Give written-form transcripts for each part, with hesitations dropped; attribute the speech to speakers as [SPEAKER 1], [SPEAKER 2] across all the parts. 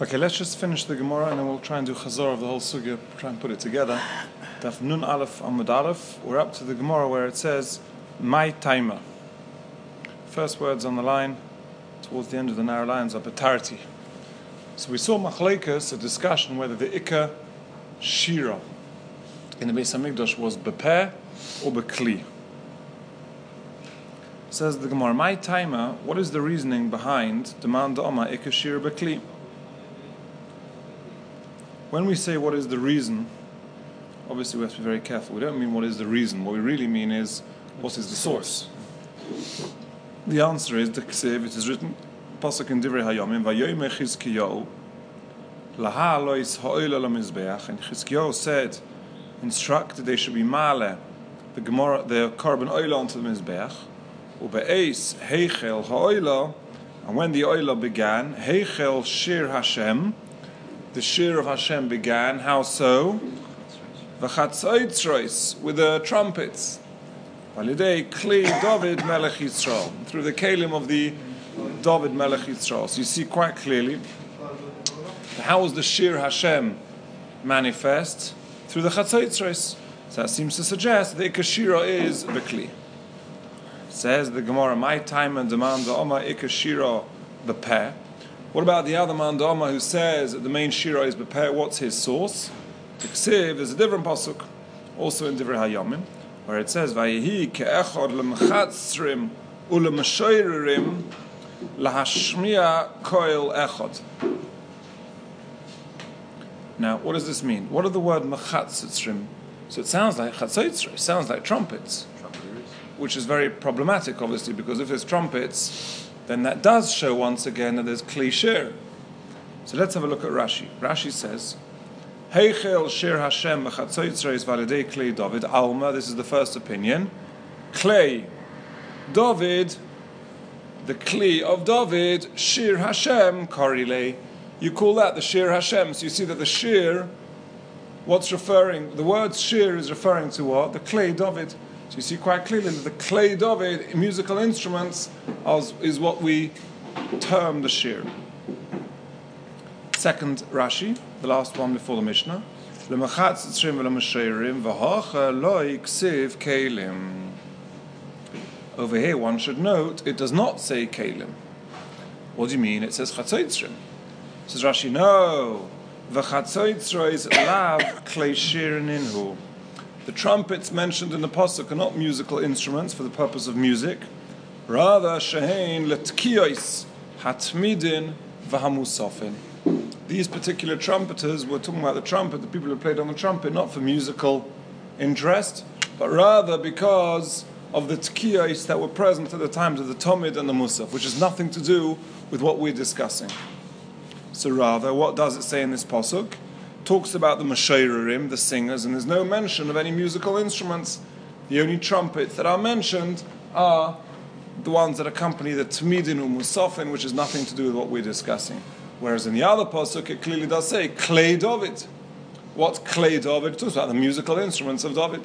[SPEAKER 1] Okay, let's just finish the Gemara and then we'll try and do Chazor of the whole sugya, try and put it together. Daf Nun Aleph Amud Aleph. We're up to the Gemara where it says, My Taima. First words on the line, towards the end of the narrow lines, are Betarti. So we saw Machlekes, a discussion whether the Ikka Shira in the Beis HaMikdash was Bepeh or Bekli. Says the Gemara, My Taima, what is the reasoning behind Demand Oma Ikka Shira Bekli? When we say what is the reason, obviously we have to be very careful. We don't mean what is the reason. What we really mean is what is the source. The answer is the Ksiv. It is written, Pasuk in Divrei Hayomim, Vayoyme Chizkiyahu, Laha lois ha'oila lamizbeach. And Chizkiyahu said, instructed they should be male the korban oila onto the mizbeach. Ube'eis heichel ha'oila, and when the oila began, heichel shir Hashem, the shir of Hashem began. How so? V'chatzoitzrois, with the trumpets. Validei kli David melech Yisrael, through the kalim of the David melech Yisrael. So you see quite clearly how was the shir Hashem manifest? Through the chatzoitzrois. So that seems to suggest that the ikashira is bekli. Says the Gemara, my time and demand the Oma ikashira bepeh. What about the other man Dama who says that the main shira is bepeh? What's his source? The Ksiv is a different pasuk, also in Divrei Hayomim, where it says, "Vayehi ke'echad lemchatzrim ulemeshoirim lahashmiya koil echad." Now, what does this mean? What are the word mechatzrim? So it sounds like chatzotzrim, it sounds like trumpets, which is very problematic, obviously, because if there's trumpets, then that does show once again that there's kli shir. So let's have a look at Rashi. Rashi says, Heichel shir Hashem b'chatzotzreis validei klei David alma. This is the first opinion. Klei David, the kli of David, shir Hashem karilei. You call that the shir Hashem. So you see that the shir, the word shir is referring to what? The klei David. So you see quite clearly that the klei David, musical instruments, is what we term the shir. Second Rashi, the last one before the Mishnah. Over here one should note, it does not say kelim. What do you mean? It says chatzotzrim. Says Rashi, no. V'chatzotzro lav klei shir ninhu. The trumpets mentioned in the pasuk are not musical instruments for the purpose of music. Rather, shehein letkiyos hatmidin v'hamusafin. These particular trumpeters, we're talking about the trumpet, the people who played on the trumpet, not for musical interest, but rather because of the tkiyos that were present at the times of the Tomid and the Musaf, which has nothing to do with what we're discussing. So rather, what does it say in this pasuk? Talks about the Mashayririm, the singers, and there's no mention of any musical instruments. The only trumpets that are mentioned are the ones that accompany the Tmidin Musafin, which has nothing to do with what we're discussing. Whereas in the other pasuk, it clearly does say Klei David. What's Klei David? It talks about the musical instruments of David.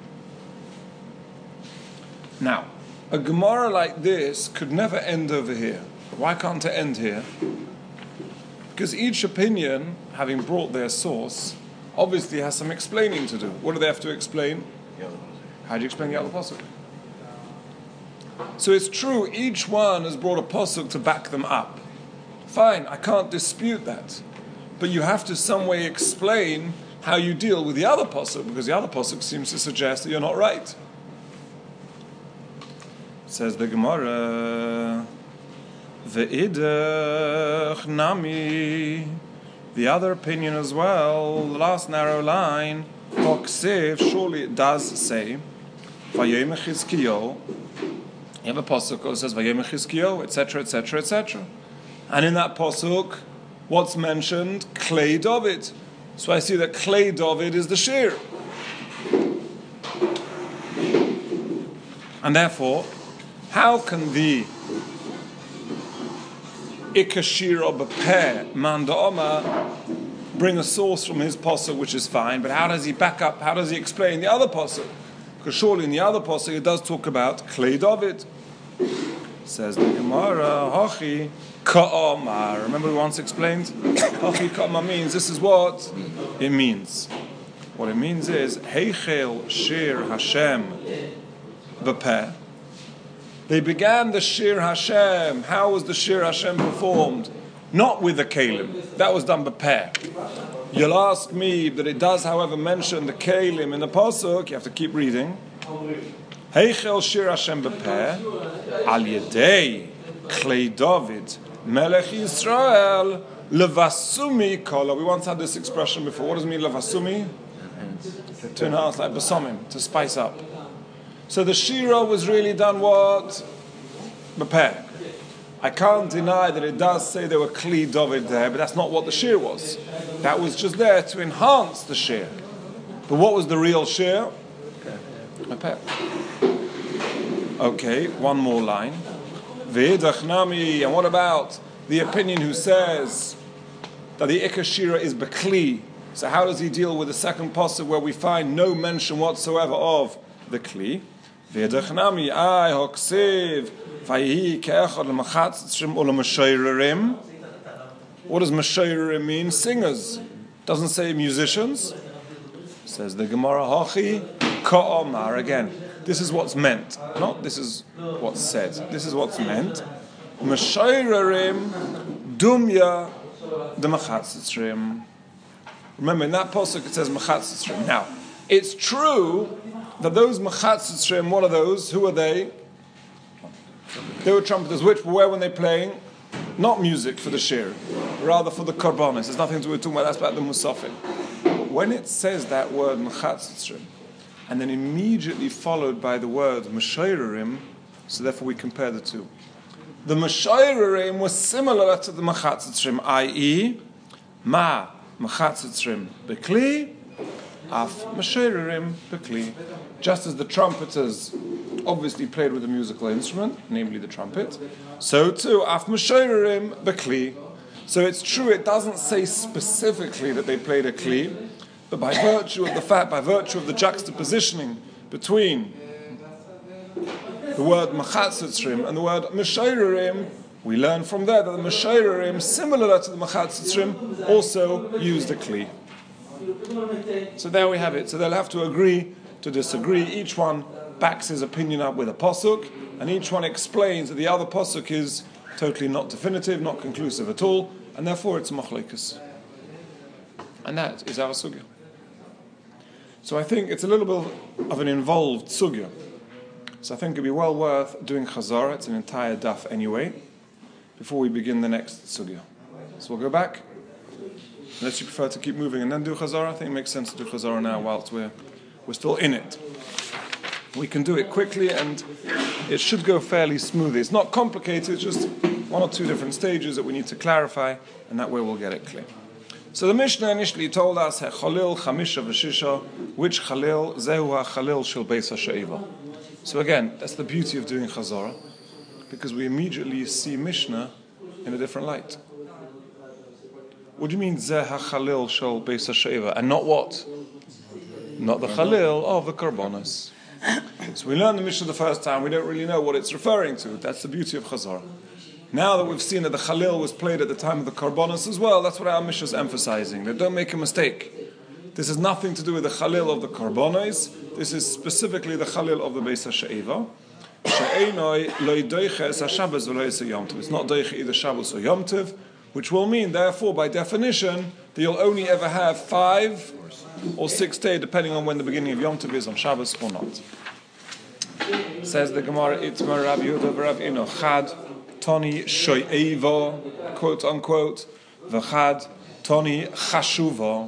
[SPEAKER 1] Now, a Gemara like this could never end over here. Why can't it end here? Because each opinion, having brought their source, obviously has some explaining to do. What do they have to explain? How do you explain the other pasuk? So it's true, each one has brought a pasuk to back them up. Fine, I can't dispute that. But you have to some way explain how you deal with the other pasuk, because the other pasuk seems to suggest that you're not right. Says the Gemara, Ve'idach nami. The other opinion as well, the last narrow line, Hoksiv, surely it does say, Vayom Chizkiyahu. You have a pasuk that says Vayom Chizkiyahu, etc., etc., etc. And in that pasuk, what's mentioned? Klei David. So I see that Klei David is the shir. And therefore, how can the Ikashira bepeh man da'oma bring a source from his pasuk, which is fine, but how does he back up, how does he explain the other pasuk? Because surely in the other pasuk it does talk about Klei David. Says the Gemara, Hachi Ka'omar. Remember we once explained? Hachi Ka'omar means, this is what it means. What it means is, Heichel Shir Hashem B'peh. They began the Shir Hashem. How was the Shir Hashem performed? Not with the Kalim. That was done B'peh. You'll ask me that it does, however, mention the Kalim in the Pasuk. You have to keep reading. Heichel Shir Hashem B'peh Al Yedei Klei David Melech Yisrael Levasumi Kola. We once had this expression before. What does it mean, Levasumi? To enhance, like Basomim, to spice up. So the Shira was really done what? B'peh. I can't deny that it does say there were Kli David there, but that's not what the Shir was. That was just there to enhance the Shir. But what was the real Shir? B'peh. Okay, one more line. V'idachnami. And what about the opinion who says that the Ikar Shira is B'kli? So how does he deal with the second pasuk where we find no mention whatsoever of the Kli? V'idachnami ay hoksiv v'yihi ke'echad l'machatzrim u'l'mashayrerim. What does mashayrerim mean? Singers. Doesn't say musicians. Says the Gemara, Hachi Ka'omar. Again, this is what's meant. Not this is what's said. This is what's meant. Mashayrerim dumya the machatzrim. Remember, in that pasuk it says Machatzitzrim. Now, it's true that those Machatzitzrim, what are those? Who are they? They were trumpeters, which were when they're playing, not music for the shir, rather for the korbanos. There's nothing to do with talking about, that's about the musafin. But when it says that word Machatzitzrim, and then immediately followed by the word Mashayrerim, so therefore we compare the two. The Mashayrerim was similar to the Machatzitzrim, i.e., Ma Machatzitzrim Bekli, Af Mashayrerim Bekli. Just as the trumpeters obviously played with a musical instrument, namely the trumpet, so too Af Mashayrerim Bekli. So it's true, it doesn't say specifically that they played a Kli, but by virtue of the fact, by virtue of the juxtapositioning between the word Machatzitzrim and the word Mashayrerim, we learn from there that the Mashayrerim, similar to the Machatzitzrim, also use the Kli. So there we have it. So they'll have to agree to disagree. Each one backs his opinion up with a pasuk, and each one explains that the other pasuk is totally not definitive, not conclusive at all, and therefore it's machlokes. And that is our sugya. So I think it's a little bit of an involved sugya. So I think it'd be well worth doing chazara. It's an entire daf anyway, before we begin the next sugya. So we'll go back, unless you prefer to keep moving and then do chazara. I think it makes sense to do chazara now whilst we're still in it. We can do it quickly and it should go fairly smoothly. It's not complicated, it's just one or two different stages that we need to clarify, and that way we'll get it clear. So the Mishnah initially told us, Chalil Chamisha V'Shisha, which Chalil, Zehu HaChalil Shel Beis HaShe'eva. So again, that's the beauty of doing chazara, because we immediately see Mishnah in a different light. What do you mean, Zeh HaChalil Shel Beis HaShe'eva? And not what? Not the Chalil of the Karbonos. So we learned the Mishnah the first time, we don't really know what it's referring to. That's the beauty of chazara. Now that we've seen that the Chalil was played at the time of the Karbonos as well, that's what our Mishnah is emphasizing. That don't make a mistake. This has nothing to do with the Chalil of the Karbonos. This is specifically the Chalil of the Beis HaShe'eva. It's not Doiche either Shabbos or Yom Tov, which will mean, therefore, by definition, that you'll only ever have 5 or 6 days, depending on when the beginning of Yom Tov is on Shabbos or not. Says the Gemara, Itmar Rabbi Yehuda Rav Ino, Chad Toni Shoyeva, quote unquote, V'chad Toni Chashuva.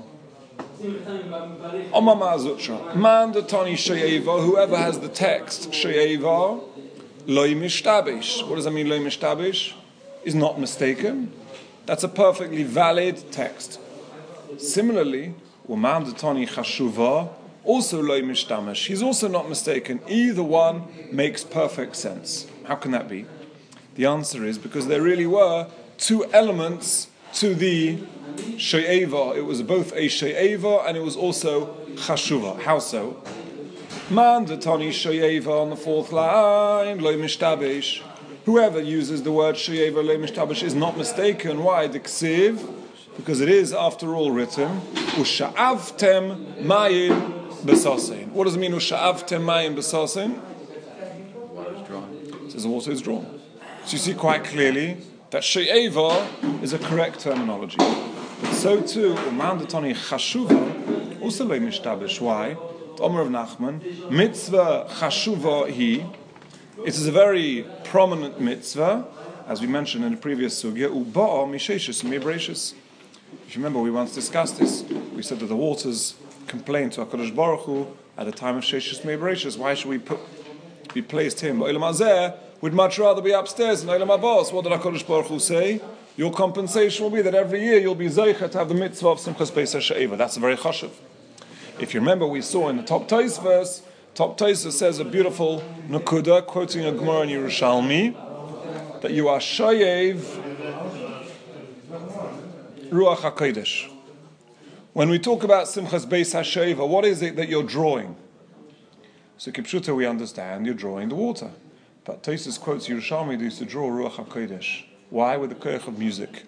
[SPEAKER 1] Omama Zutra. Man the Toni Shoyeva, whoever has the text Shoyeva, Loi Mishtabish. What does that mean, Loi Mishtabish? Is not mistaken. That's a perfectly valid text. Similarly, Uman the Toni Chashuva, also Loi Mishtamish. He's also not mistaken. Either one makes perfect sense. How can that be? The answer is because there really were 2 elements to the She'eva. It was both a She'eva and it was also Chashuva. How so? Man the Tani She'eva on the 4th line, Loi Mishtabish. Whoever uses the word she'eva le'mishtabash is not mistaken. Why? The ksiv, because it is, after all, written, Usha'avtem mayim besasein. What does it mean, Usha'avtem mayim besasein?
[SPEAKER 2] Water is drawn.
[SPEAKER 1] It says the water is drawn. So you see quite clearly that she'eva is a correct terminology. But so too, umandatoni chashuva, also le'mishtabash. Why? The Omer of Nachman, mitzvah chashuva hi. It is a very prominent mitzvah, as we mentioned in the previous sugya, uba'a misheshus mibreshus. If you remember, we once discussed this. We said that the waters complained to HaKadosh Baruch Hu at the time of Sheshus Me'Bereshus. Why should we be placed here? But Olam Hazeh would much rather be upstairs in Olam Habas. What did HaKadosh Baruch Hu say? Your compensation will be that every year you'll be zeicha to have the mitzvah of Simchas Beis HaShe'eva. That's a very chashuv. If you remember, we saw in the top Tais verse, top Tais says a beautiful nakuda, quoting a Gemara in Yerushalmi, that you are shayev Ruach HaKodesh. When we talk about Simchas Beis HaShe'eva, what is it that you're drawing? So Kipshuta, we understand you're drawing the water. But Tosfos quotes Yerushalmi, they used to draw Ruach HaKodesh. Why? With the koach of music.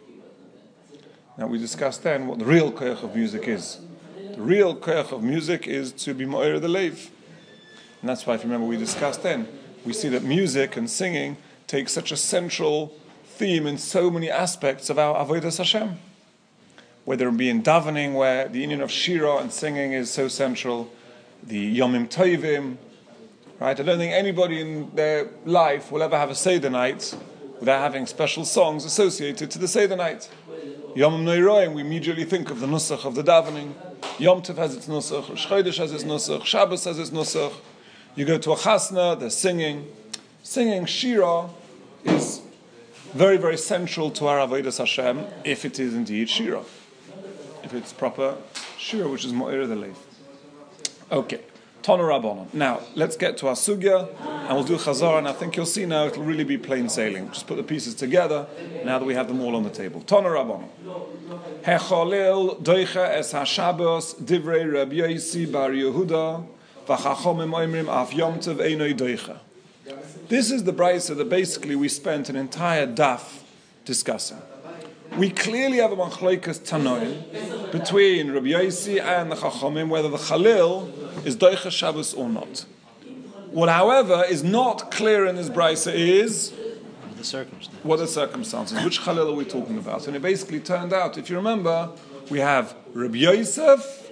[SPEAKER 1] Now we discussed then what the real koach of music is. The real koach of music is to be Ma'ir the Leiv. And that's why, if you remember, we discussed then, we see that music and singing take such a central theme in so many aspects of our Avodas Hashem. Whether it be in davening, where the union of shira and singing is so central, the Yomim Tovim, right? I don't think anybody in their life will ever have a Seder night without having special songs associated to the Seder night. Yomim Noiroim, we immediately think of the nusach of the davening. Yom Tov has its nusach, Rosh Chodesh has its nusach, Shabbos has its nusach. You go to a chasna, they're singing. Singing shira is very, very central to our Avodas Hashem, if it is indeed shira. If it's proper shira, which is Mo'ir the Leiv. Okay, Tana Rabbanon. Now, let's get to our sugya, and we'll do Chazar, and I think you'll see now it'll really be plain sailing. Just put the pieces together, now that we have them all on the table. Tana Rabbanon. Hecholil doicha es ha-Shabbos divrei Rabbi Yosi bar Yehuda v'chachomim oimrim af Yom Tov einoi doicha. This is the brayso that basically we spent an entire daf discussing. We clearly have a machlokes tanoim between Rabbi Yosi and the Chachomim whether the Chalil is doicha Shabbos or not. What, however, is not clear in this brayso is what are the circumstances. Which Chalil are we talking about? And it basically turned out, if you remember, we have Rabbi Yosef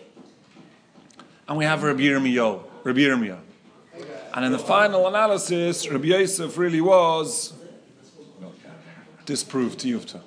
[SPEAKER 1] and we have Rabbi Yirmiyah. And in the final analysis, Rabbi Yosef really was disproved to Yufta.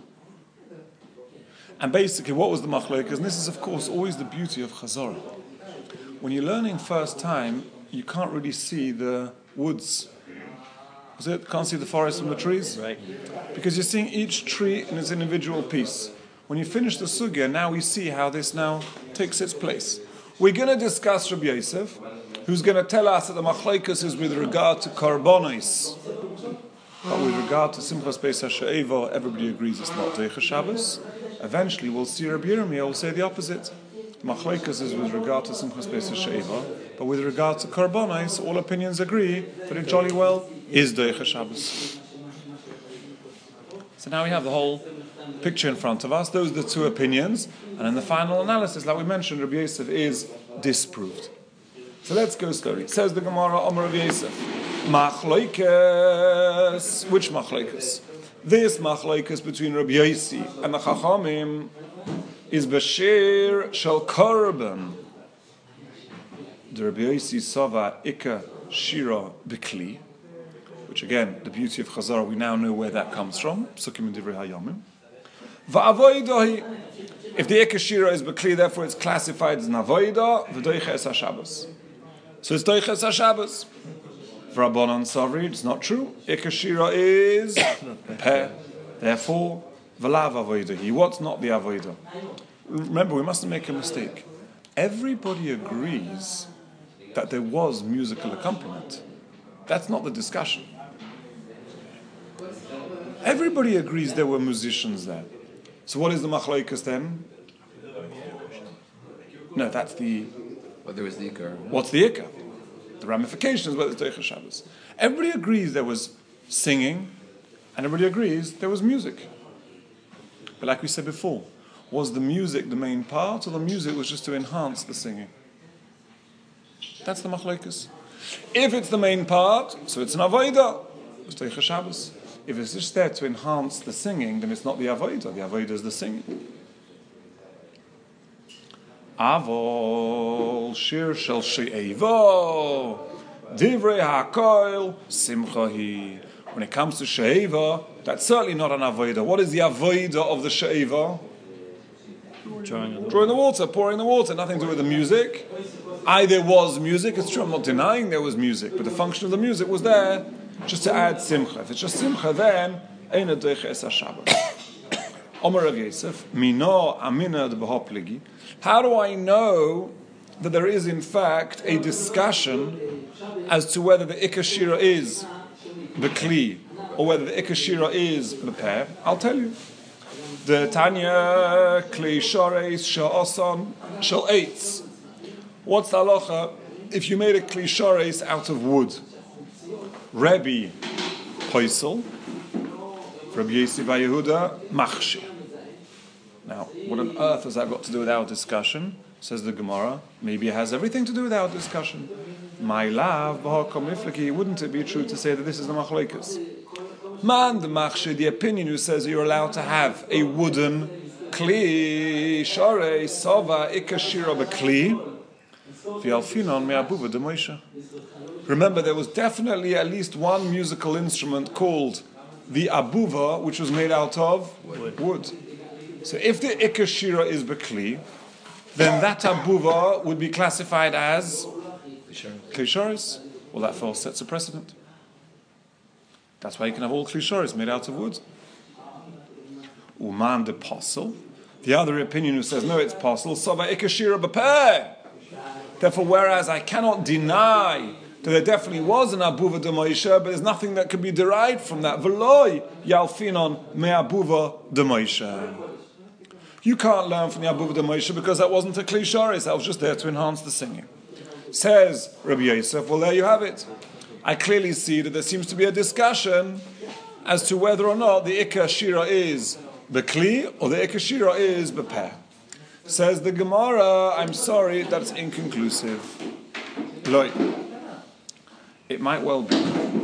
[SPEAKER 1] And basically, what was the machlokes? And this is, of course, always the beauty of Chazorah. When you're learning first time, you can't really see the woods. Is it? Can't see the forest from the trees?
[SPEAKER 2] Right.
[SPEAKER 1] Because you're seeing each tree in its individual piece. When you finish the sugya, now we see how this now takes its place. We're going to discuss Rabbi Yosef, who's going to tell us that the machlokes is with regard to karbonos. But with regard to Simchas Beis HaShe'eva, everybody agrees it's not Deicha Shabbos. Eventually, we'll see Rabbi Yirmiyah will say the opposite. The machlokes is with regard to Simchas Beis HaShe'eva, but with regard to karbonos, all opinions agree that it jolly well is Deicha Shabbos. So now we have the whole picture in front of us. Those are the two opinions, and in the final analysis, like we mentioned, Rabbi Yosef is disproved. So let's go slowly. Says the Gemara, Omer Rabbi Yosef. Machlokes. Which machlokes? This machlokes between Rabbi Yosi and the Chachamim is Bashir Shal Korban. The Rabbi Yosi Sava Ika Shira Bikli, which again, the beauty of Chazar, we now know where that comes from. Psukim and Divrei Hayomim. Va'avoidahi. If the Ika Shira is Bikli, therefore it's classified as an avoida. V'doicha es HaShabbos. So it's doicha es HaShabbos. Rabbanan Savri, it's not true. Ikashira is peh. Therefore, v'lav avodah. What's not the avodah? Remember, we mustn't make a mistake. Everybody agrees that there was musical accompaniment. That's not the discussion. Everybody agrees there were musicians there. So what is the machlokes then? No, that's the...
[SPEAKER 2] Well, there was the Ikar.
[SPEAKER 1] What's the Ikar? The ramifications, whether it's Deicha Shabbos. Everybody agrees there was singing And everybody agrees there was music. But like we said before, was the music the main part, or the music was just to enhance the singing? That's the machlokes. If it's the main part, so it's an avodah. It's Teicha Shabbos. If it's just there to enhance the singing, then it's not the avodah. The avodah is the singing. Avol shir shel she'eva divrei hakoil simcha hi. When it comes to she'eva, that's certainly not an avodah. What is the avodah of the she'eva? Drawing the water, pouring the water, nothing to do with the music. There was music, it's true, I'm not denying there was music, but the function of the music was there just to add simcha. If it's just simcha, then Eina Doicha Es HaShabbat. Omer Rav Yosef, Mino Amina D'Behopligi. How do I know that there is in fact a discussion as to whether the Ikashira is the Kli or whether the Ikashira is the pair? I'll tell you. The Tanya Kli Shoreis Sha'oson Shal Eitz. What's the halacha if you made a Kli Shoreis out of wood? Rebbe Poisel, Rabbi Yossi Bar Yehuda Machshir. Now, what on earth has that got to do with our discussion? Says the Gemara. Maybe it has everything to do with our discussion. My love, wouldn't it be true to say that this is the machlokes? Man, the Machshir, the opinion who says you're allowed to have a wooden Kli Shorei Sova Ikashira Bekli. Remember, there was definitely at least one musical instrument called the abuva, which was made out of wood. So if the ikashira is bekli, then that abuva would be classified as klishoris. Well, that false sets a precedent. That's why you can have all klishoris made out of wood. Uman de posel. The other opinion who says no, it's posel. Sova ikashira bepeh. Therefore, whereas I cannot deny that there definitely was an abuva de Moshe, but there's nothing that could be derived from that. V'loi yalfinon me abuva de Moshe. You can't learn from the abuva de Moshe because that wasn't a kli shoris. That was just there to enhance the singing. Says Rabbi Yosef, well, there you have it. I clearly see that there seems to be a discussion as to whether or not the ikka shira is bekli or the ikka shira is bepeh. Says the Gemara, I'm sorry, that's inconclusive. Loi. It might well be.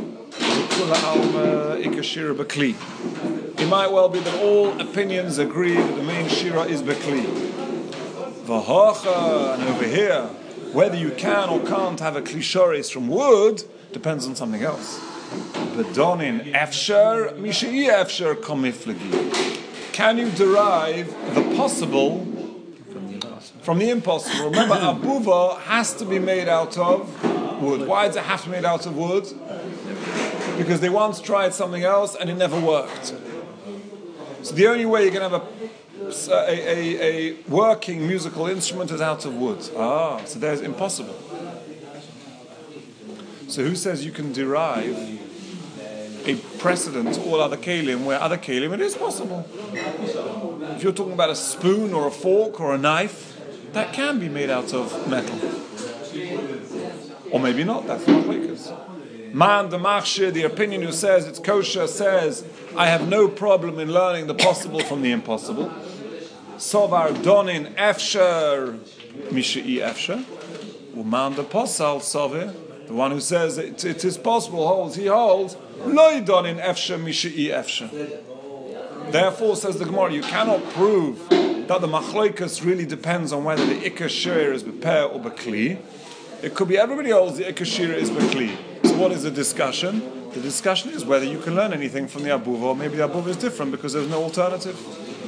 [SPEAKER 1] It might well be that all opinions agree that the main shira is bekli. V'hocha, and over here, whether you can or can't have a klishoris from wood depends on something else. Bedonin efsher, mishai efsher komiflegi. Can you derive the possible from the impossible? Remember, abuva has to be made out of wood. Why does it have to be made out of wood? Because they once tried something else and it never worked. So the only way you can have a working musical instrument is out of wood. So there's impossible. So who says you can derive a precedent to all other kelim where other kelim it is possible? If you're talking about a spoon or a fork or a knife, that can be made out of metal. Or maybe not, that's not makers. Man, the Machshir, the opinion who says it's kosher, says, I have no problem in learning the possible from the impossible. Sovar donin efsher mishai efsher. Uman the posal sovir, the one who says it is possible, he holds, loy donin efsher mishai efsher. Therefore, says the Gemara, you cannot prove that the machloikas really depends on whether the ikka shir is bepeh or bekli. It could be everybody holds the ikka shir is bekli. So what is the discussion? The discussion is whether you can learn anything from the abuva, or maybe the abuva is different because there's no alternative.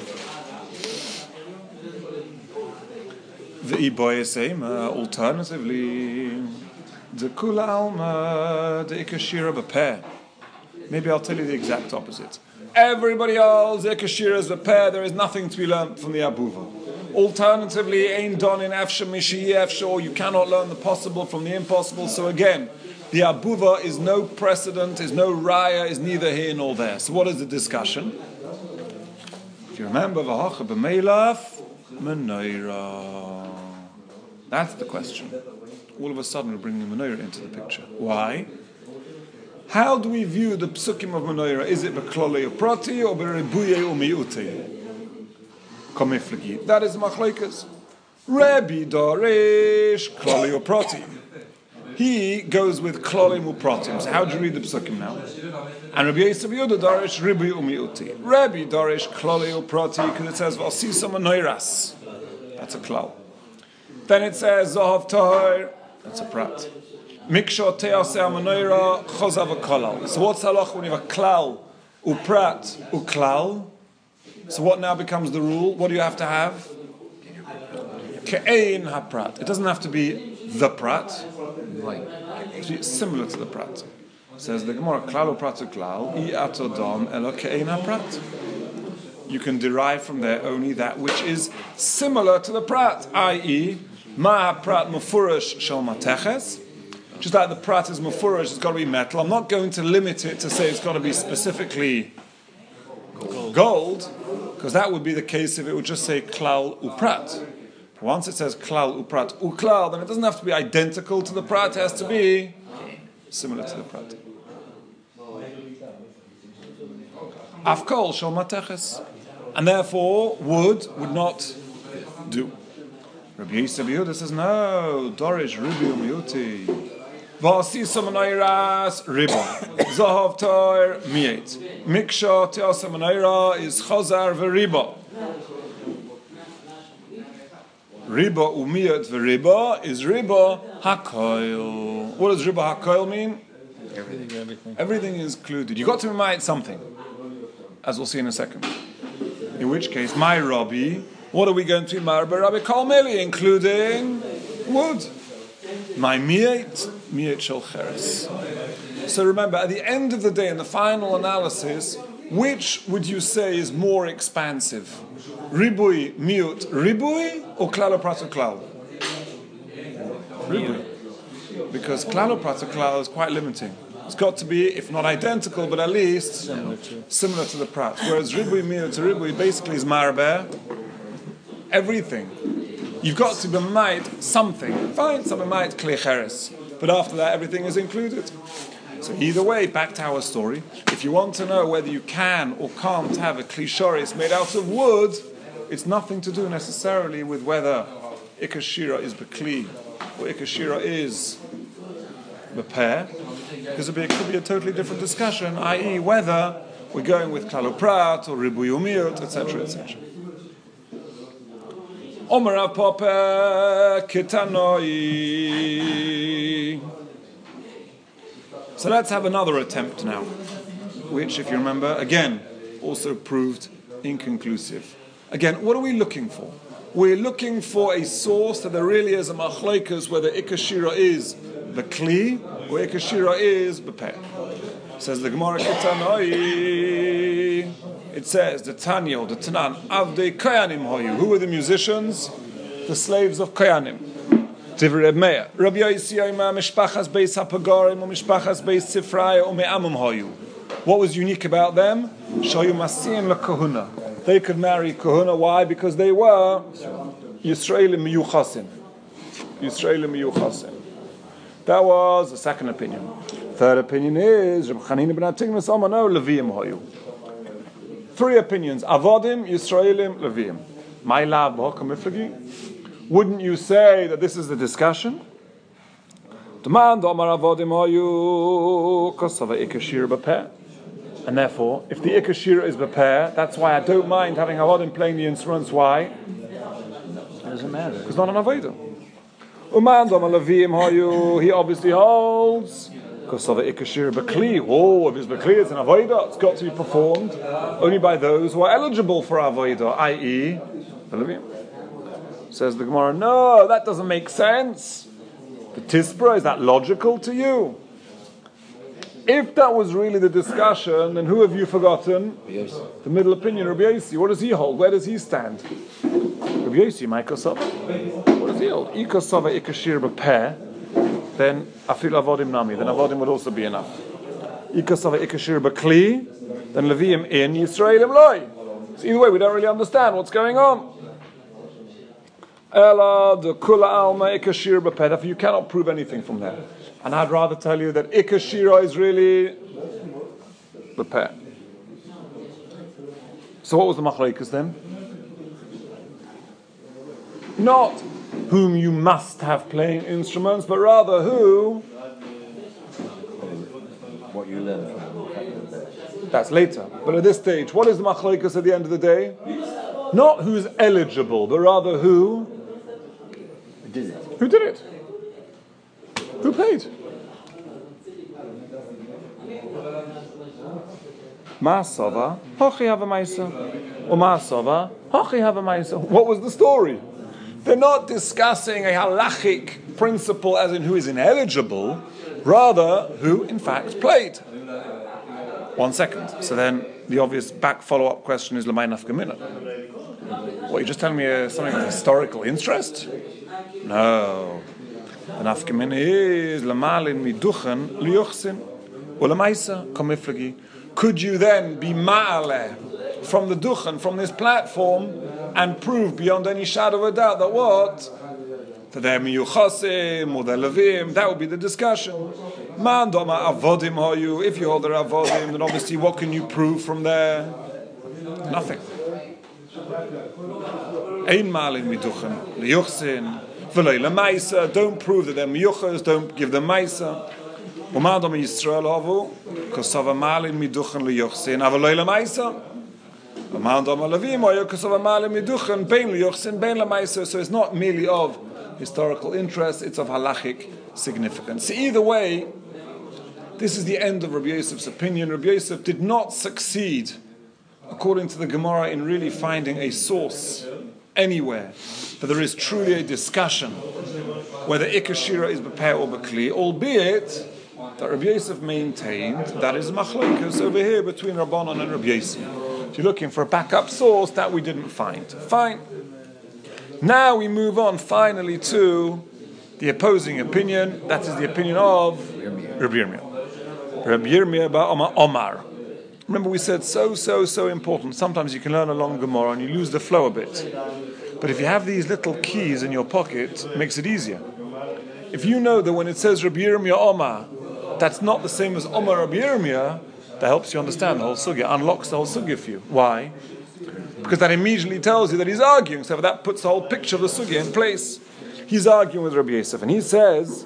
[SPEAKER 1] The iboyesema, alternatively, the kula alma, the ikka shir bepeh. Maybe I'll tell you the exact opposite. Everybody else, Ikashira is a pair, there is nothing to be learned from the abuva. Alternatively, Ein Don in Efsha Mishai Efsha, you cannot learn the possible from the impossible. So again, the abuva is no precedent, is no raya, is neither here nor there. So what is the discussion? If you remember, V'hacha b'meilaf menorah. That's the question. All of a sudden we're bringing the menorah into the picture. Why? How do we view the psukim of menorah? Is it beklolei uprati or beribuye umiuti? Komiflagi. That is machlokes. Rabbi Dorish klolei uprati. He goes with klolei upratim. So how do you read the psukim now? And Rabbi Yosef Yehuda Dorish ribuye umiuti. Rabbi Dorish klolei uprati because it says v'asisa menorahs. That's a klal. Then it says zahav tahor. That's a prat. Miksha te'aseh menorah chozav kolal. So what's halach when you have a klal, uprat, uklal? So what now becomes the rule? What do you have to have? Ke'ein haprat. It doesn't have to be the prat. It's similar to the prat. Says the Gemara, klal uprat uklal, I atodam elo ke'ein haprat. You can derive from there only that which is similar to the prat, i.e., ma prat mufurash shel mateches. Just like the prat is mufurash, it's got to be metal. I'm not going to limit it to say it's got to be specifically gold, because that would be the case if it would just say klal uprat. But once it says klal uprat uklal, then it doesn't have to be identical to the prat, it has to be similar to the prat. Afkol shel mateches. And therefore, wood would not do. Rabbi Yosef Yehuda says, no, Dorish ribu miuti. V'asisa menorahs riba. Zahav tahor miet. Miksha te'aseh menorah is chazar v'riba. Riba umiet v'riba is riba hakoil. What does riba hakoil mean?
[SPEAKER 2] Everything.
[SPEAKER 1] Everything is included. You got to remind something, as we'll see in a second. In which case, my Rabbi, what are we going to marbe Rabbi Kalmeli, including wood? My miet shel cheres. So remember, at the end of the day, in the final analysis, which would you say is more expansive? Ribui, miut, ribui, or klal prat klal? Ribui. Because klal prat klal is quite limiting. It's got to be, if not identical, but at least similar to the prat. Whereas ribui miut to ribui basically is marbe everything. You've got to be might something. Fine, something might kli cheres. But after that, everything is included. So either way, back to our story. If you want to know whether you can or can't have a kli shoris made out of wood, it's nothing to do necessarily with whether ikashira is bekli or ikashira is beper. Because it could be a totally different discussion, i.e. whether we're going with klaloprat or ribui umiut, etc., etc. Omer Rav Papa Kitanoi. So let's have another attempt now, which, if you remember, again, also proved inconclusive. Again, what are we looking for? We're looking for a source that there really is a machlokes whether ikashira is the kli or ikashira is bepeh. Says the Gemara Kitanoi. It says the Tanya or the Tanan Avdei Koyanim Hoyu. Who were the musicians? The slaves of Koyanim. Divrei Reb Meir. Rabbi Yossi Omer Mishpachas Beis Hapagarim or Mishpachas Beis Sifraya or Me'amim Hoyu. What was unique about them? Shoyu Masiim LaKahuna. They could marry Kahuna. Why? Because they were Yisraelim Miyuchasim. Yisraelim Miyuchasim. That was the second opinion. Third opinion is Reb Chanina ben Atignas Omer no Leviim Hoyu. Three opinions: Avodim, Yisraelim, Leviim. My love, wouldn't you say that this is the discussion? And therefore, if the ikashir is beper, that's why I don't mind having Avodim playing the instruments. Why?
[SPEAKER 2] It doesn't matter.
[SPEAKER 1] It's not an avodah. He obviously holds. Because of the ikashir bekli. Oh, if it's bekli, it's an avodah. It's got to be performed only by those who are eligible for avodah, i.e., Leviim. Says the Gemara, no, that doesn't make sense. The Tispra, is that logical to you? If that was really the discussion, then who have you forgotten? The middle opinion, Rabbi Yossi. What does he hold? Where does he stand? Rabbi Yossi, my kosov. What does he hold? Ikosova ikashir bepeh. Then afil avodim nami. Then avodim would also be enough. Ikosova ikashir bekli. Then Leviim in Yisraelim loy. So either way, we don't really understand what's going on. Ela the kula alma ikashir bepeh. You cannot prove anything from there. And I'd rather tell you that Ikar Shira is really the pair. So what was the machlokes then? Not whom you must have playing instruments, but rather who.
[SPEAKER 2] What you learn from
[SPEAKER 1] That's later. But at this stage, what is the machlokes at the end of the day? Not who's eligible, but rather who
[SPEAKER 2] did it.
[SPEAKER 1] Who did it? Who played? Ma'asava, hochi hava ma'isa. Or ma'asava, hochi hava ma'isa. What was the story? They're not discussing a halachic principle as in who is ineligible, rather who in fact played. 1 second. So then the obvious back follow-up question is l'may nafka mina. What, you're just telling me something of historical interest? No. The nafka mina is l'malin miduchen liyuchsin or l'maysa komiflagi. Could you then be ma'aleh from the duchen, from this platform, and prove beyond any shadow of a doubt that what? That they're miyuchasim or they're levim, that would be the discussion. Man doma avodim hoyu, if you hold their avodim, then obviously what can you prove from there? Nothing. Ein malin miduchen, liyuchsin, v'loi lemaisa, don't prove that they're miyuchas, don't give them maisa. Man doma Yisrael havu, kosava malin miduchen liyuchsin, avaloi lemaisa. So it's not merely of historical interest, it's of halachic significance. So either way, this is the end of Rabbi Yosef's opinion. Rabbi Yosef did not succeed, according to the Gemara, in really finding a source anywhere that there is truly a discussion whether Ikar Shira is B'peh or B'kli, albeit that Rabbi Yosef maintained that is machlokes over here between Rabbanon and Rabbi Yosef. If you're looking for a backup source, that we didn't find. Fine. Now we move on finally to the opposing opinion. That is the opinion of Rabbi Yirmiyah. Rabbi Yirmiyah ba Omar. Remember we said so important. Sometimes you can learn a long Gemara and you lose the flow a bit. But if you have these little keys in your pocket, it makes it easier. If you know that when it says Rabbi Yirmiyah Omar, that's not the same as Omar Rabbi Yirmiyah, that helps you understand the whole sugya, unlocks the whole sugya for you. Why? Because that immediately tells you that he's arguing. So that puts the whole picture of the sugya in place. He's arguing with Rabbi Yosef, and he says,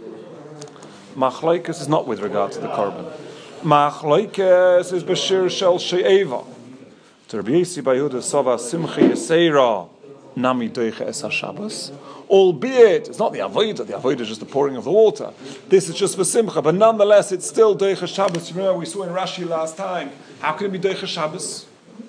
[SPEAKER 1] Machlokes is not with regard to the korban. Machlokes is b'shir shel she'eva. To Rabbi Yosef by Yehuda Sova Simcha Yeseira Nami Doicha Es HaShabbos. Albeit, it's not the avodah is just the pouring of the water. This is just for simcha, but nonetheless, it's still Doicha Shabbos. Remember, we saw in Rashi last time. How can it be Doicha Shabbos?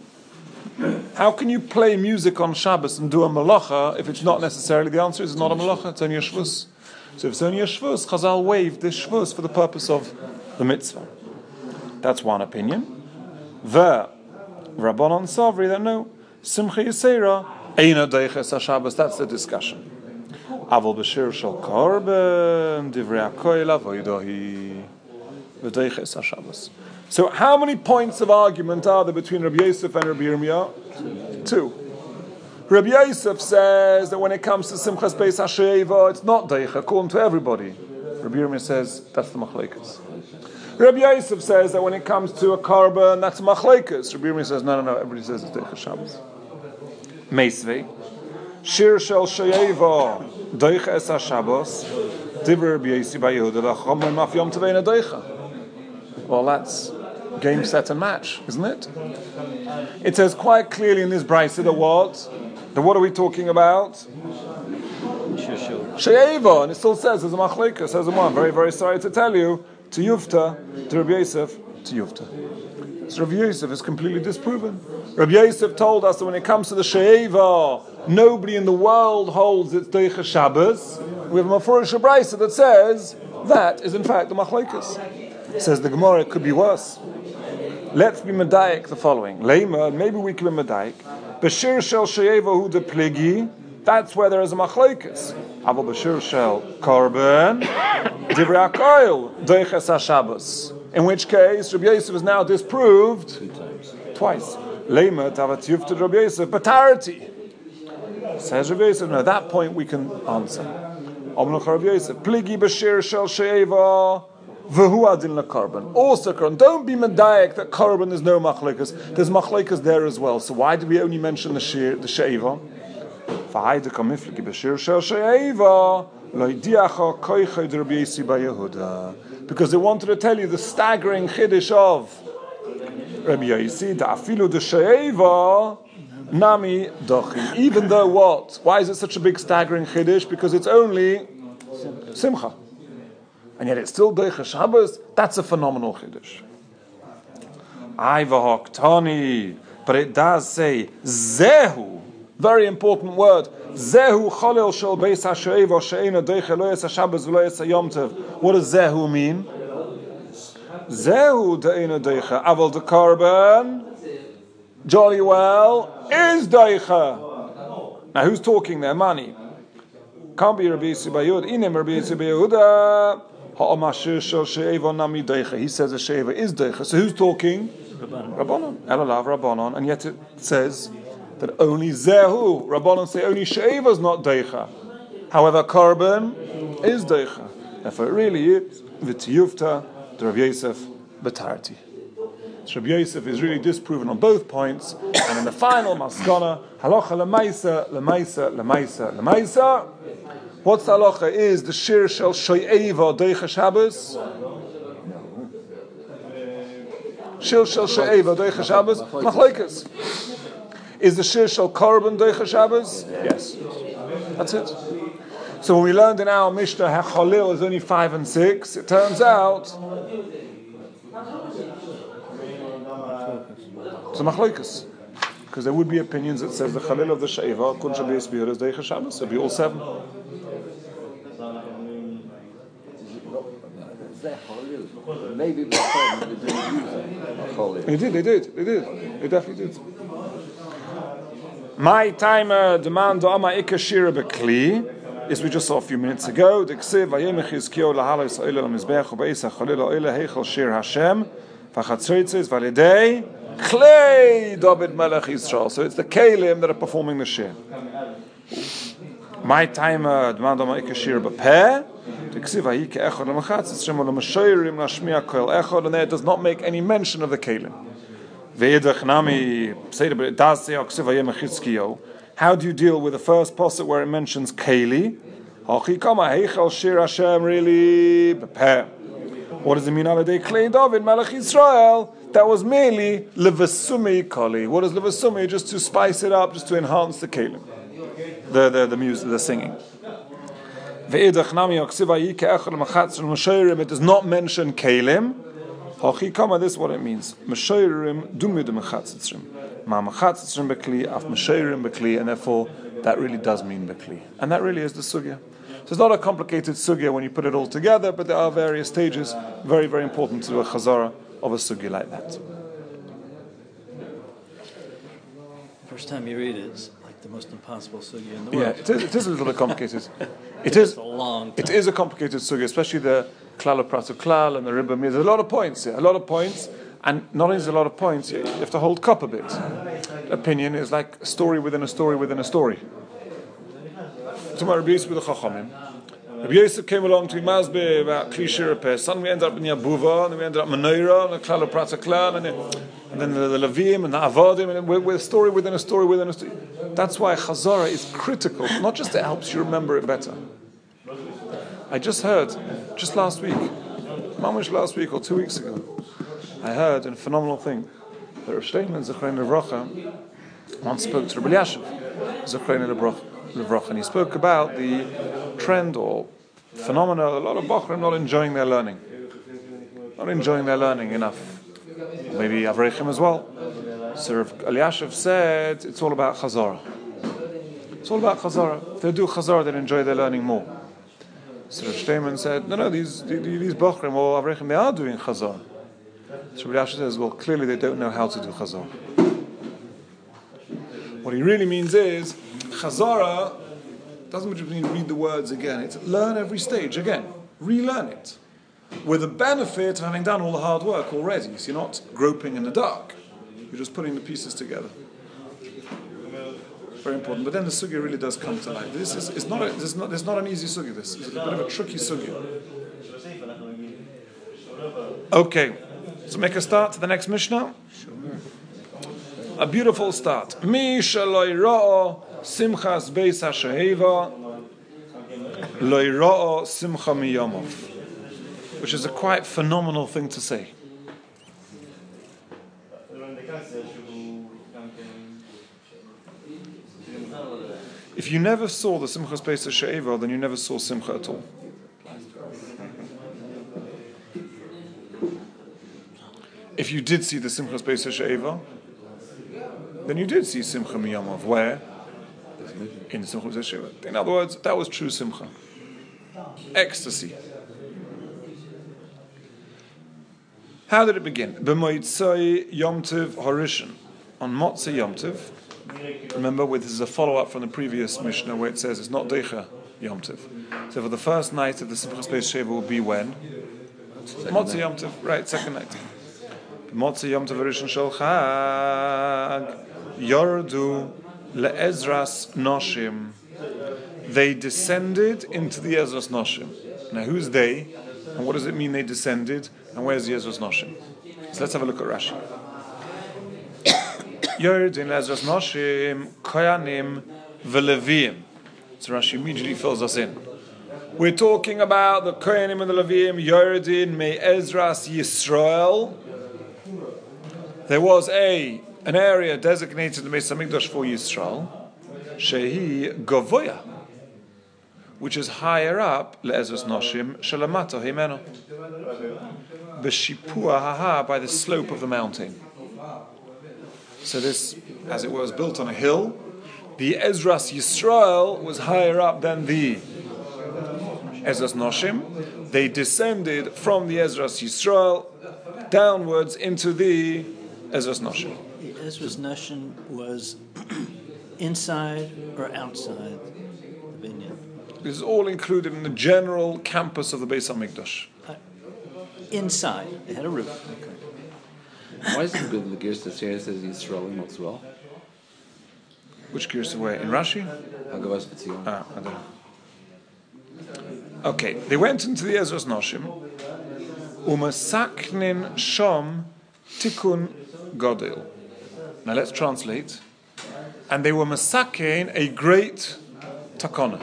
[SPEAKER 1] How can you play music on Shabbos and do a malacha if it's not necessarily, the answer is it's not a malacha, it's only a shvus. So if it's only a shvus, Chazal waived this shvus for the purpose of the mitzvah. That's one opinion. The Rabbanon Savri that no, Simcha Yisera, Eina Doicha Es HaShabbos, that's the discussion. Aval b'shir shel korban divrei hakoil avodahi v'doicha es haShabbos. So how many points of argument are there between Rabbi Yosef and Rabbi Yirmiyah? 2. Rabbi Yosef says that when it comes to Simchas Beis HaShe'eva, it's not doicha, according to everybody. Rabbi Yirmiyah says that's the machlokes. Rabbi Yosef says that when it comes to a korban, that's machlokes. Rabbi Yirmiyah says no, everybody says it's doicha Shabbos. Meisvei Shir shel she'eva doicha es haShabbos divrei Rabbi Yosef by Yehuda v'chomim af yom teveina doicha. Well, that's game, set, and match, isn't it? It says quite clearly in this brayso that what? That what are we talking about? She'eva, and it still says as a machlokes, says a one. Very, very sorry to tell you, to Yufta, to Rabbi Yosef, to Yufta. So Rabbi Yosef is completely disproven. Rabbi Yosef told us that when it comes to the She'eva, nobody in the world holds its Doicha Shabbos. We have a Mefurish brayso that says that is in fact the machlokes. Says the Gemara, it could be worse. Let's be medayik the following. Leima, maybe we can be medayik. B'shir shel she'eva hu de pligi. That's where there is a machlokes. Aval b'shir shel korban divrei hakoil doicha es haShabbos. In which case, Rabbi Yosef is now disproved
[SPEAKER 2] 2 times.
[SPEAKER 1] Twice. Leima tavat yufta Rabbi Yosef batarity. Says Rabbi Yosef, no, at that point we can answer. Amnach Rabbi Yosef, Pligi b'shir shel she'eva, v'hu adin lekarban. Also, don't be medayek that karban is no machlekas. There's machlekas there as well. So why do we only mention the she'eva? V'haida kamifligi b'shir shel she'eva, lo'idiacha koichad Rabbi Yosef bar Yehuda. Because they wanted to tell you the staggering chiddush of Rabbi Yosef, da'afilu de she'eva, nami dochi. Even though what? Why is it such a big staggering chiddush? Because it's only simcha. And yet it's still Deicha Shabbos. That's a phenomenal chiddush. Tani, but it does say Zehu, very important word. Zehu chalil shel beis ha'she'eva she'ena deicha lo yas ha'Shabbos v'lo yas ha'Yom Tov. What does Zehu mean? Zehu de'ena deicha aval de karban jolly well is deicha. Now who's talking there? Mani. Can't be Rabbi Yosef bar Yehuda. Inem Rabbi Yosef bar Yehuda. He says the she'eva is deicha. So who's talking? Rabbanon. Elalav Rabbanon. And yet it says that only zehu. Rabbanon say only she'eva is not deicha. However, karban is deicha. Therefore it really is v'tiyufta the Rabbi Yosef b'tarti. So Rabbi Yosef is really disproven on both points. And in the final maskana, halacha lemaisa, lemaisa, lemaisa, lemaisa. What's the halacha is the shir shel she'eva deicha Shabbos. Shir shel she'eva deicha Shabbos. Machlokes. Is the shir shel karban deicha Shabbos? Yes. That's it. So when we learned in our Mishnah how Chalil is only 5 and 6, it turns out it's a machlokes. Because there would be opinions that says the Chalil of the she'eva kun shabbos b'yod is deicha Shabbos. So it'd be all 7.
[SPEAKER 2] Maybe they didn't use it.
[SPEAKER 1] They definitely did. My timer demand ama ikashira bekli is we just saw a few minutes ago. The ksiv vayemich Yizkiyahu lahalos oila lamizbech ubeisa chalil oila heichal shir Hashem v'chatzritzis validei klei David Melech Yisrael. So it's the kelim that are performing the shir. My timer demand ama ikashira bepeh. And there it does not make any mention of the kelim. But it does say how do you deal with the first pasuk where it mentions keli? Really? What does it mean? Klei David Melech Yisrael. That was merely levasumi kali. What is levasumi? Just to spice it up, just to enhance the kelim, the music, the singing. It does not mention kelim. This is what it means. And therefore that really does mean bekli. And that really is the sugya. So it's not a complicated sugya when you put it all together, but there are various stages, very, very important to do a chazara of a sugya like that.
[SPEAKER 3] First time you read it, it's like the most impossible sugya in the
[SPEAKER 1] world. Yeah, it is a little bit complicated. It is a long time. It is a complicated sugya, especially the klal of prat of klal and the ribba. There's a lot of points here, and not only is there a lot of points, you have to hold cup a bit. Opinion is like a story within a story within a story. Tomorrow Rabbi Yosef with the Chachamim. Rabbi Yosef came along to Mazbe about Kli Shir Peh. Suddenly we ended up in Yabuva, and then we ended up in Menorah, and the klal of prat of klal, and then the Levim and the Avadim, and we're a story within a story within a story. That's why Chazara is critical, not just it helps you remember it better. I just heard, just last week, mamish last week or 2 weeks ago, I heard a phenomenal thing. The Rav Shteinman Zechrein Levracha once spoke to Rabbi Elyashiv Zechrein Levracha, and he spoke about the trend or phenomena. A lot of Bachrim not enjoying their learning enough. Maybe Avreichim as well. So Rav Elyashiv said it's all about Chazara. It's all about Chazara. If they do Chazara, they'll enjoy their learning more. So Rav Shteinman said, no, these Bachrim or Avreichim, they are doing Chazara. So Rav Elyashiv says, well, clearly they don't know how to do Chazara. What he really means is, Chazara doesn't just mean read the words again. It's learn every stage again. Relearn it. With the benefit of having done all the hard work already. So you're not groping in the dark. You're just putting the pieces together. Very very important. But then the sugya really does come to life. This is not an easy sugya. This is a bit of a tricky sugya. Okay, so make a start to the next Mishnah.
[SPEAKER 3] Sure.
[SPEAKER 1] A beautiful start. Mi shaloi ra'o simchas beis hasheheva loi ra'o simcha miyomov, which is a quite phenomenal thing to say. If you never saw the simchas beis hasheheva, then you never saw simcha at all. If you did see the simchas beis hasheheva, then you did see simcha miyomov. Where? In the simchas beis hasheheva. In other words, that was true simcha. Ecstasy. How did it begin? B'moitzai Yom Tov Harishon. On Motzei Yom Tov. Remember, this is a follow-up from the previous Mishnah where it says it's not Deicha Yom Tov. So for the first night of the simchas beis hasheheva will be when? Motzei Yom Tov. Right, second night. Motzei Yom Tov Harishon Shel Chag Yordu leEzras Noshim. They descended into the Ezras Noshim. Now, who's they? And what does it mean they descended? And where's the Ezras Noshim? So let's have a look at Rashi. Yordin Ezras Noshim Koyanim V'Leviim. So Rashi immediately fills us in. We're talking about the Koyanim and the Leviim. Yordin Me Ezras Yisrael. There was an area designated in the Beis Hamikdash for Yisrael, Shehi Govoya, which is higher up, Le'ezras Noshim, Shalamato Himeno, B'Shipua Haha, by the slope of the mountain. So this, as it was built on a hill, the Ezras Yisrael was higher up than the Ezras Noshim. They descended from the Ezras Yisrael downwards into the Ezras Noshim.
[SPEAKER 3] The Ezras Noshim was inside or outside the vineyard?
[SPEAKER 1] This is all included in the general campus of the Beis Hamikdash.
[SPEAKER 3] Inside. It had a roof. Okay.
[SPEAKER 2] Why is it good in the Girsa here says Yisrael and as well?
[SPEAKER 1] Which Girsa where? In Rashi?
[SPEAKER 2] I don't
[SPEAKER 1] know. Okay, they went into the Ezras Noshim. Umasaknin shom tikun godel. Now let's translate. And they were masakein, a great takona.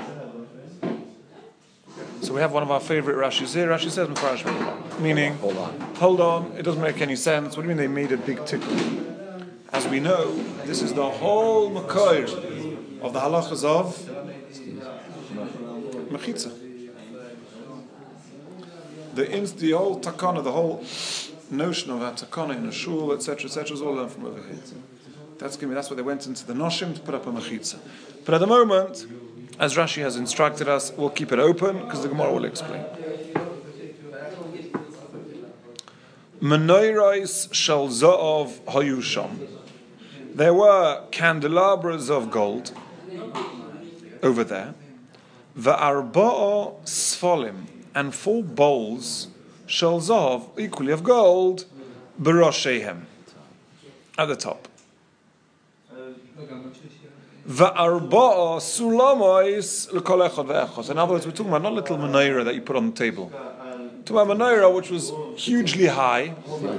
[SPEAKER 1] So we have one of our favorite Rashis here. Rashi says Mefarash, meaning, hold on, it doesn't make any sense. What do you mean they made a big tikkun? As we know, this is the whole makor of the halachas of mechitza. The whole takana, the whole notion of a takana in a shul, etc., is all learned from over here. That's what they went into the noshim to put up a mechitza. But at the moment, as Rashi has instructed us, we'll keep it open because the Gemara will explain. Menorahs shel zo'ov hayu sham. There were candelabras of gold over there. Va'arba'a sfolim, and 4 bowls shel zo'ov, equally of gold, b'roshehem, at the top. Va'arba'a sulamois l'kol echad ve'echad. In other words, we're talking about not a little menorah that you put on the table. We're talking about a menorah which was hugely high,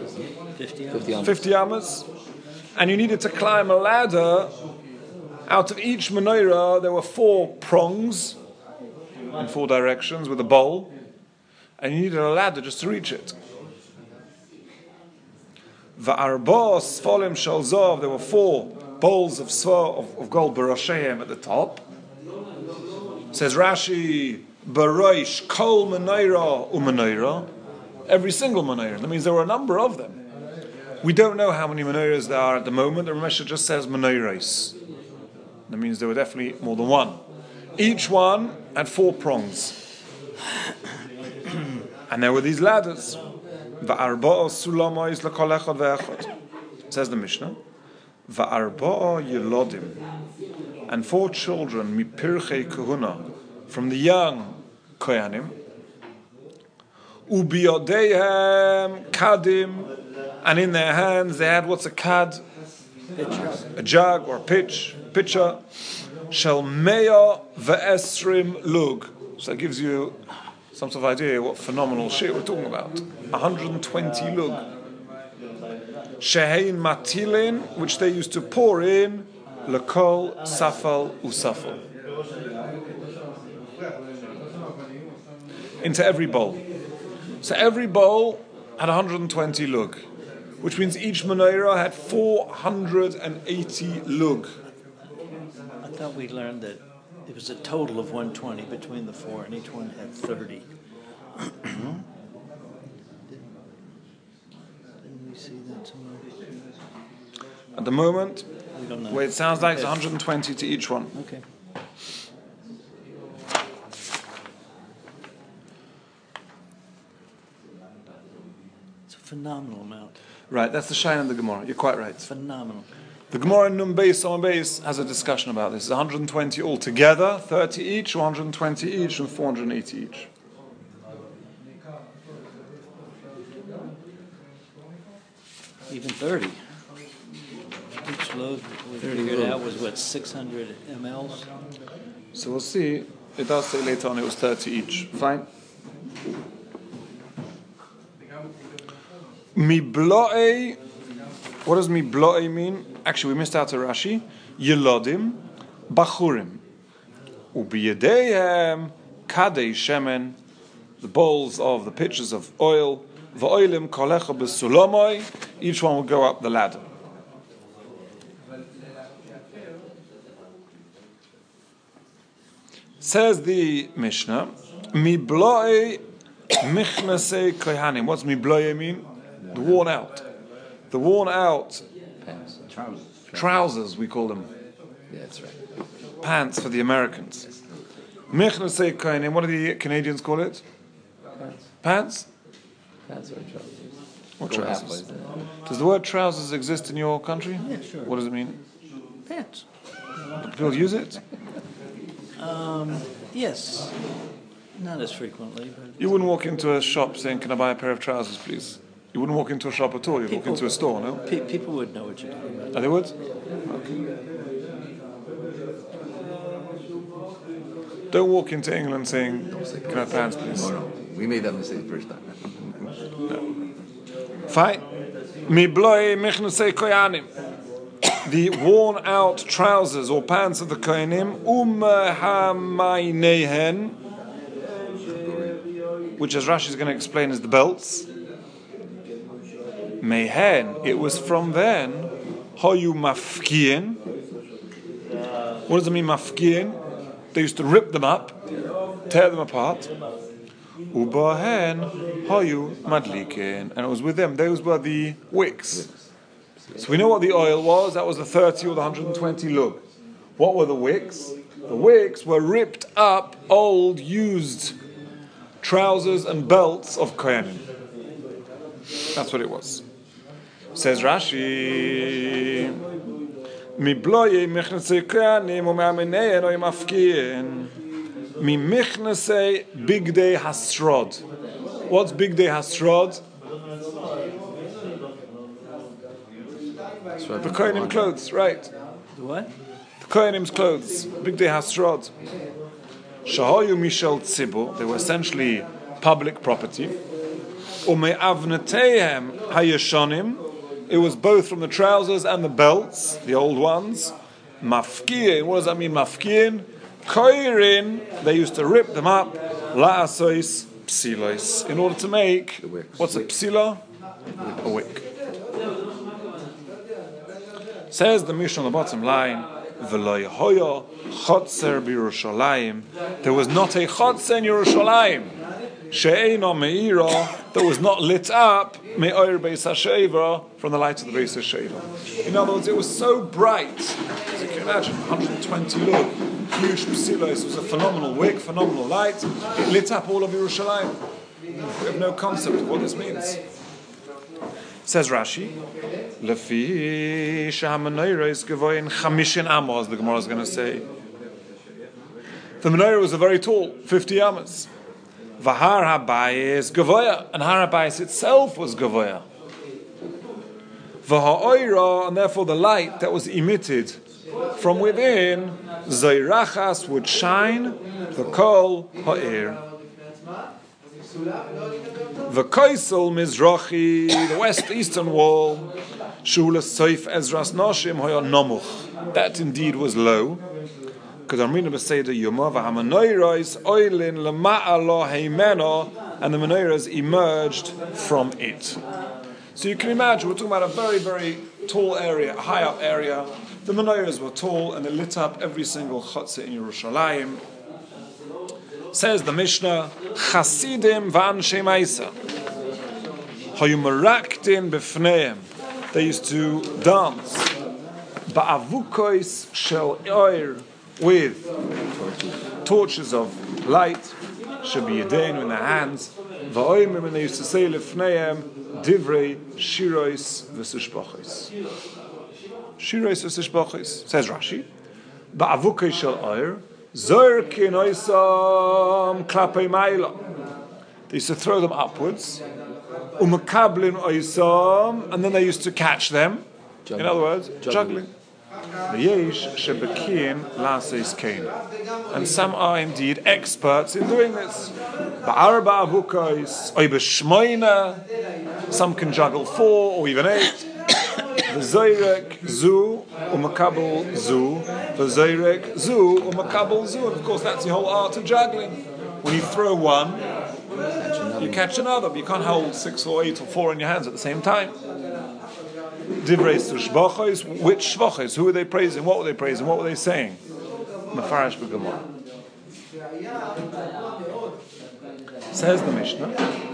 [SPEAKER 1] 50 amas, and you needed to climb a ladder. Out of each menorah, there were 4 prongs in 4 directions with a bowl, and you needed a ladder just to reach it. Va'arba'a sfolim shel zo'ov. There were 4 bowls of gold barosheim at the top. Says Rashi, barosh kol menorah u'menorah, every single menorah. That means there were a number of them. We don't know how many menorahs there are at the moment. The Ramesha just says menorahs. That means there were definitely more than one. Each one had 4 prongs, and there were these ladders. Va'arba'a sulamois l'kol echad ve'echad. Says the Mishnah. Va'arba'a yelodim, and 4 children mipirchei kahuna, from the young koyanim. Ubiyodeihem kadim, and in their hands they had what's a kad? a jug or a pitcher, shel mea ve'esrim lug. So that gives you some sort of idea what phenomenal shit we're talking about. 120 lug. Shehein matilin, which they used to pour in lekol safal usafal, into every bowl. So every bowl had 120 lug, which means each menorah had 480 lug.
[SPEAKER 3] I thought we learned that it was a total of 120 between the four, and each one had 30. Didn't we see that somewhere?
[SPEAKER 1] At the moment,
[SPEAKER 3] We don't know.
[SPEAKER 1] the way it sounds like it's 120 to each one.
[SPEAKER 3] Okay. It's a phenomenal amount.
[SPEAKER 1] Right, that's the shine of the Gemara. You're quite right.
[SPEAKER 3] Phenomenal.
[SPEAKER 1] The Gemara in Nun Beis Samar Beis has a discussion about this. It's 120 altogether, 30 each, 120 each, and 480 each.
[SPEAKER 3] Even 30. Each load we figured out was what, 600 mLs?
[SPEAKER 1] So we'll see. It does say later on it was 30 each. Fine. Miblo'e. What does miblo'e mean? Actually, we missed out a Rashi. Yelodim, bachurim. Ubiyedeihem, kadei shemen. The bowls of the pitchers of oil. Va'oilim kolecha b'sulamoi. Each one will go up the ladder. Says the Mishnah, Miblo'e michnasei kohanim. What's miblo'e mean? The worn out. The worn out
[SPEAKER 2] Pants.
[SPEAKER 1] trousers, we call them.
[SPEAKER 2] Yeah, that's right.
[SPEAKER 1] Pants for the Americans. Michnasei kohanim. What do the Canadians call it?
[SPEAKER 2] Pants.
[SPEAKER 1] Pants?
[SPEAKER 2] Pants or trousers.
[SPEAKER 1] What
[SPEAKER 2] Go
[SPEAKER 1] trousers?
[SPEAKER 2] halfway there.
[SPEAKER 1] Does the word trousers exist in your country?
[SPEAKER 3] Yeah, sure.
[SPEAKER 1] What does it mean?
[SPEAKER 3] Pants.
[SPEAKER 1] Do people use it?
[SPEAKER 3] Yes. Not as frequently, but
[SPEAKER 1] You wouldn't walk into a shop saying, "Can I buy a pair of trousers, please?" You wouldn't walk into a shop at all. You'd walk
[SPEAKER 3] People-
[SPEAKER 1] into a store, no?
[SPEAKER 3] people would know what you're talking about.
[SPEAKER 1] Oh, they would? Don't walk into England saying, "Can I have pants, please?"
[SPEAKER 2] Oh, no. We made that mistake the first time.
[SPEAKER 1] Fine. Mibloi michnusei koyanim. The worn out trousers or pants of the koyanim, hamainehen, which as Rashi is going to explain is the belts. Mehen, it was from then. Hoyu mafkiin. What does it mean, mafkiin? They used to rip them up, tear them apart. Ubahen hoyu madlikin, and it was with them. Those were the wicks. So we know what the oil was. That was the 30 or the 120 lug. What were the wicks? The wicks were ripped up, old, used trousers and belts of kohanim. That's what it was. Says Rashi, Mibloye michnasei kohanim u'me'amenein oy mafkiin. Mi michnasei bigdei hasrod. What's bigdei hasrod? The kohanim clothes, right?
[SPEAKER 3] The what?
[SPEAKER 1] The kohanim's clothes. Bigdei hasrod. Shahoyu mishel tzibur. They were essentially public property. Ume'avneteihem hayeshonim. It was both from the trousers and the belts, the old ones. Mafkiin. What does that mean, mafkiin? Koirin. They used to rip them up. La'asois psilois. In order to make, what's a psila? A wick. Says the Mishnah on the bottom line, V'lo yehoya chotzer b'Yerushalayim. There was not a chotzer in Yerushalayim. She'eino me'ira, that was not lit up me'or beis ha'sheva, from the light of the beis ha'sheva. In other words, it was so bright. As you can imagine, 120 lug, huge psilos. It was a phenomenal wick, phenomenal light. It lit up all of Yerushalayim. We have no concept of what this means. Says Rashi, Lefi she'hamenoira is gevoyin chamishin amos. The Gemara is going to say the menorah was a very tall, 50 amos. V'har habayis gevoya, and har habayis itself was gevoya. V'ha'oira, and therefore the light that was emitted from within, Zairachas would shine, V'kol ha'ir. V'koisel Mizrachi, the west-eastern wall, Shula Seif Ezras Noshim Hoya Nomuch. That indeed was low. Because Armina Beseda Yoma v'hamanoiros oilin lema'alo heimeno, and the menorahs emerged from it. So you can imagine, we're talking about a very, very tall area, a high up area. The menorahs were tall and they lit up every single chutzah in Yerushalayim. Says the Mishnah, Chasidim v'anshei ma'isa hayu meraktin b'fneim. They used to dance ba'avukois shel oir, with torches of light, should be yadain in their hands. Va'oimim, and they used to say lefneim divrei shirois v'sushbachis. Shirois v'sushbachis. Says Rashi, ba'avukois shel oir zerkin oisam klapei ma'ila. They used to throw them upwards. Umakablin oisam, and then they used to catch them. In other words, juggling. And some are indeed experts in doing this. Some can juggle 4 or even 8. The Zayrek zu umakabel zu, the Zayrek zu umakabel zu. And of course, that's the whole art of juggling. When you throw one, you catch another, but you can't hold 6 or 8 or 4 in your hands at the same time. Divrei Shvachos, which Shvachos? Who were they praising? What were they praising? What were they saying? Mefarash b'Gemara. Says the Mishnah,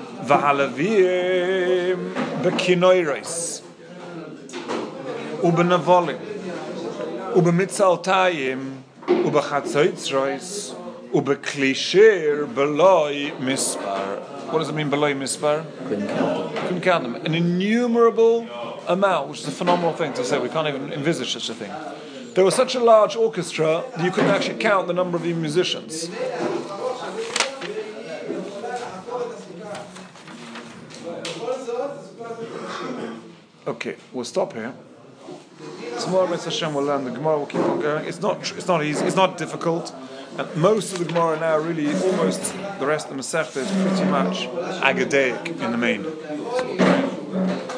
[SPEAKER 1] V'halavim b'kinoiros, u'b'navolim, u'b'mitzaltayim, u'b'chatzoitzros, u'b'klishir b'loi mispar. What does it mean, b'loi mispar? Couldn't count them. An innumerable amount, which is a phenomenal thing to say. We can't even envisage such a thing. There was such a large orchestra that you couldn't actually count the number of the musicians. Okay, we'll stop here. Tomorrow, Mr. Hashem, we'll learn the Gemara. We'll keep on going. It's not easy. It's not difficult. And most of the Gemara now, really, almost the rest of the Masechta is pretty much Agadaic in the main. So